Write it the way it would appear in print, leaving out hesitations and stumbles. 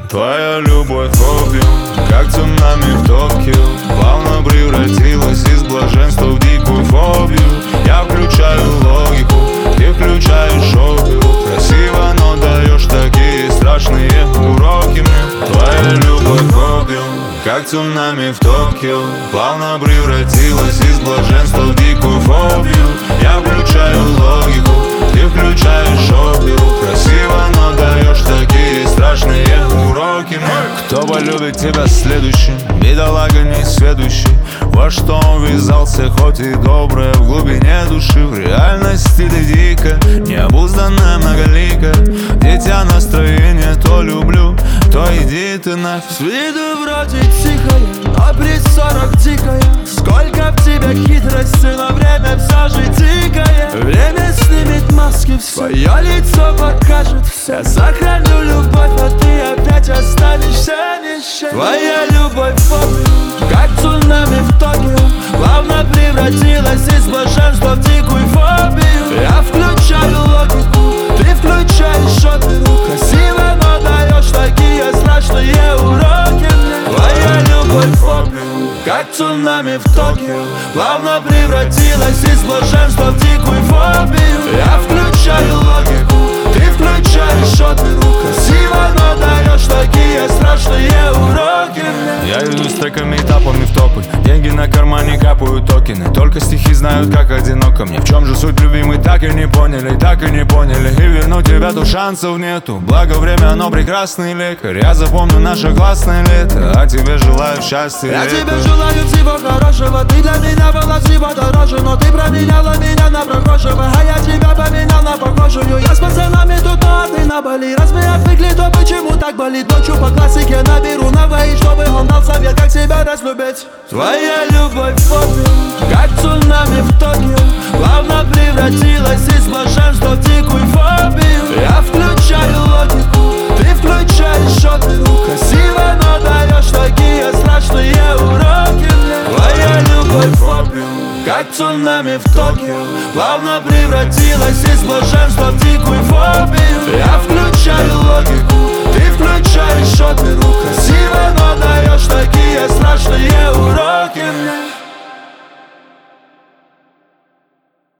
Твоя любовь хобби, как цунами в Токио, плавно превратилась из блаженства в дикую фобию. Я включаю логику, ты включаешь оперу. Красиво, но даешь такие страшные уроки мне. Твоя любовь хобби, как цунами в Токио, плавно превратилась из блаженства в дикую фобию. Я включаю логику, ты включаешь оперу. Красиво, но даешь такие страшные уроки мне. Кто полюбит тебя следующим? Бедолага несведущий, во что он ввязался, хоть и доброе в глубине души. В реальности ты дико, необузданная многолика. Дитя настроение, то люблю, то иди ты нафиг. С виду вроде тихая, но при 40 дикая. Сколько в тебе хитрости, но время все же дикое. Время снимет маски, свое лицо покажет все. Я сохраню любовь, а ты опять останешься ни с чем. Твоя любовь фобия, как цунами в Токио, плавно превратилась из блаженства в дикую фобию. Я включаю логику, ты включаешь оперу. Красиво, но даешь такие страшные уроки мне. Твоя любовь фобия, как цунами в Токио, плавно превратилась из блаженства в дикую фобию. Я включаю логику, ты включаешь оперу. Красиво, но даешь такие страшные уроки мне. Я иду с треками, этапами в топы. Деньги на кармане капают токены. Только стихи знают, как одиноко мне. В чем же суть, любимый, так и не поняли, так и не поняли. И вернуть тебя тут шансов нету. Благо время, оно прекрасный лекарь. Я запомню наше классное лето, а тебе желаю счастья. Я тебе желаю всего хорошего. Ты для меня была всего дороже, но ты променяла меня на прохожего, а я тебя поменял на похожую. Я с пацанами тут, а ты на Бали. Раз мы отвыкли, то почему так болит? Ночью по классике наберу на двоих, чтобы он дал совет, как себя разлюбить. Твоя любовь фобия, как цунами в Токио, плавно превратилась из блаженства в дикую фобию. Я включаю логику, ты включаешь оперу. Красиво, но даешь такие страшные уроки мне. Твоя любовь фобия, как цунами в Токио, плавно превратилась из блаженства в дикую фобию. Я включаю логику, ты включаешь оперу.